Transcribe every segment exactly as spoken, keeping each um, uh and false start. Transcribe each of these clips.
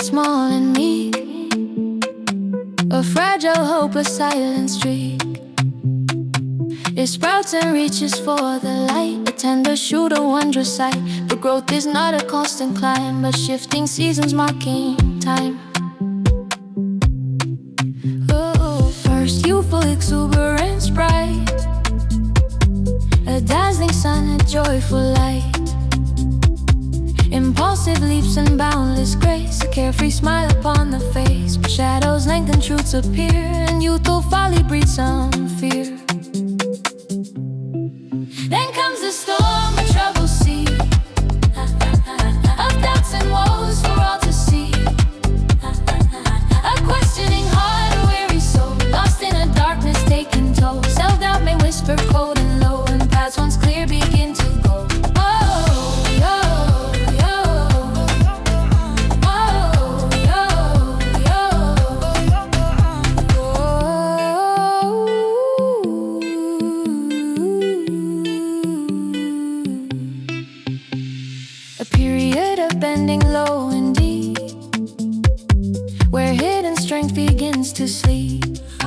small and meek, a fragile hope, a silent streak. It sprouts and reaches for the light, a tender shoot, a wondrous sight. But growth is not a constant climb, but shifting seasons marking time. Oh, first youthful exuberance bright, a dazzling sun, a joyful light. Impulsive leaps and boundless grace, a carefree smile upon the face. But shadows lengthen, truths appear, and youthful folly breeds some fear. Then comes the storm, a troubled sea of doubts and woes for all to see. A questioning heart, a weary soul, lost in a darkness taking toll. Self-doubt may whisper cold and low, and paths once clear begin to go. Oh, yo, yo. Oh, yo, yo. A period of bending low and deep, where hidden strength begins to sleep.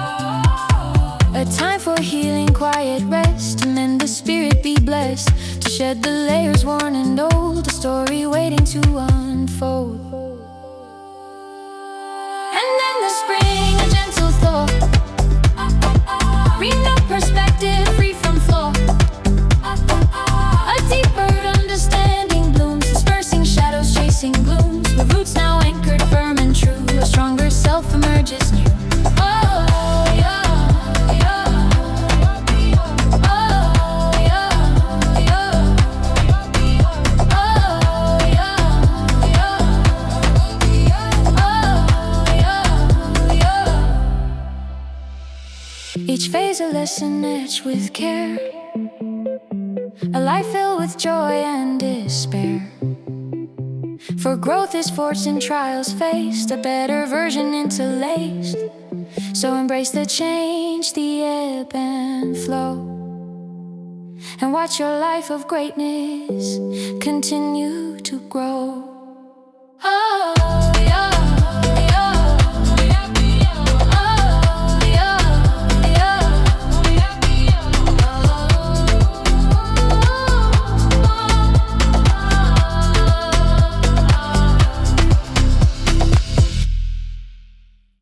A time for healing, quiet rest, to mend the spirit, be blessed, to shed the layers worn and old, a story waiting to unfold. And then the spring, a gentle thought, renewed perspective, free from flaw. A deeper understanding blooms, dispersing shadows, chasing glooms. With roots now anchored firm and true, a stronger self emerges new. Oh, yeah, yeah. Oh, yeah, yeah. Oh, yeah, yeah. Oh, yeah, yeah. Each phase a lesson etched with care, a life filled with joy and despair. For growth is forged in trials faced, a better version interlaced. So embrace the change, the ebb and flow, and watch your life of greatness continue to grow. Oh, yeah.